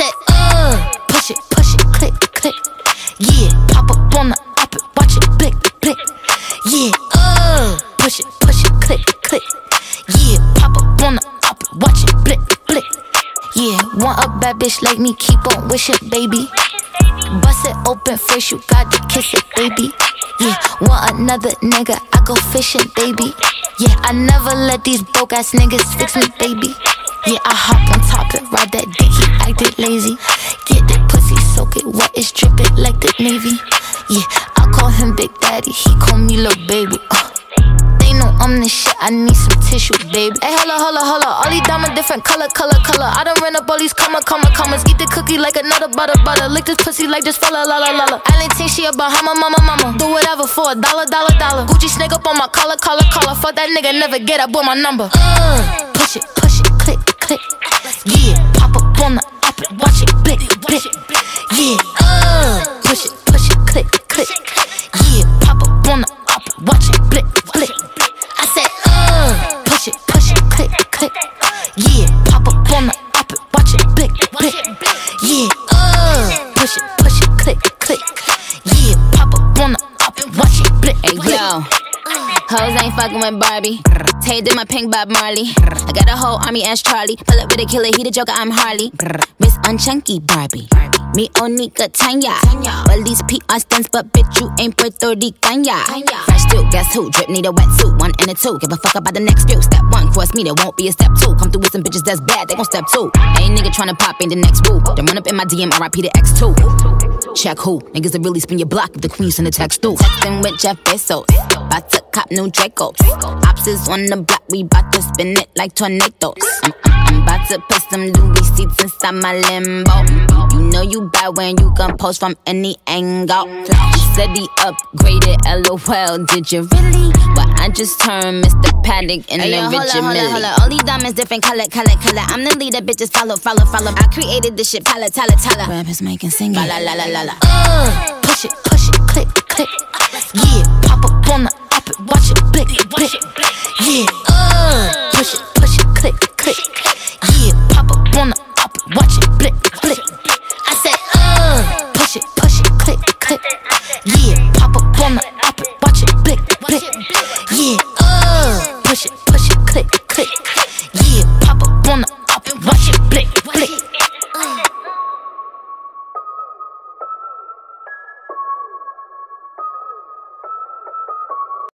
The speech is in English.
said, push it, click, click. Yeah, pop up on the op it, watch it, blick, blick. Yeah, push it, click, click. Yeah, pop up on the op it, watch it, blick, blick. Yeah, want a bad bitch like me, keep on wishing, baby. Bust it open first, you gotta kiss it, baby. Yeah, want another nigga, I go fishing, baby. Yeah, I never let these broke ass niggas fix me, baby. Yeah, I hop on top and ride that dick, he acted lazy. Get that pussy, soak it wet, it's dripping like the Navy. Yeah, I call him Big Daddy, he call me Lil' Baby. They know I'm the shit, I need some tissue, baby. Hey, holla, all these diamonds different color. I done ran up all these commas. Eat the cookie like another butter. Lick this pussy like this fella, la. I ain't think she a Bahama, mama. Do whatever for $1. Gucci snake up on my collar. Fuck that nigga, never get up with my number. Push it, click, click. Yeah, pop up on the op it, watch it, blick, blick. Yeah, push it, click, click. Yeah, pop up on the op it, watch it, blick, blick. I said, push it, click, click. Yeah, pop up on the op it, watch it, blick, blick. Yeah, push it, click, click. Yeah, pop up on the op it, watch it, blick, blick. Hey, yo. Hoes ain't fucking with Barbie. Tay did my pink Bob Marley. I got a whole army as Charlie. Pull up with a killer, he the Joker, I'm Harley. Wrist on chunky Barbie. Me Onika Tanya. Well, these PR stunts, but bitch, you ain't Puerto Rican, ya. Fresh too, guess who? Drip need a wetsuit, 1 and a 2. Give a fuck about the next few. Step 1, force me, there won't be a step 2. Come through with some bitches that's bad, they gon' step 2. Ain't nigga tryna pop, ain't the next woo. Then run up in my DM, RIP the X2. Check who? Niggas that really spin your block if the queen send a text through. Texting with Jeff Bezos. Bout to cop new Dracos. Ops is on the block, we bout to spin it like tornadoes. I'm bout to put some Louis seats inside my limbo. You know you bad when you can post from any angle. He said he upgraded, LOL, did you really? Well, I just turned Mr. Paddock in the Richard Mille. Hold on, all these diamonds different color. I'm the leader, bitches follow. I created this shit, tala. Rappers making singing, la. Push it, click, click. Yeah,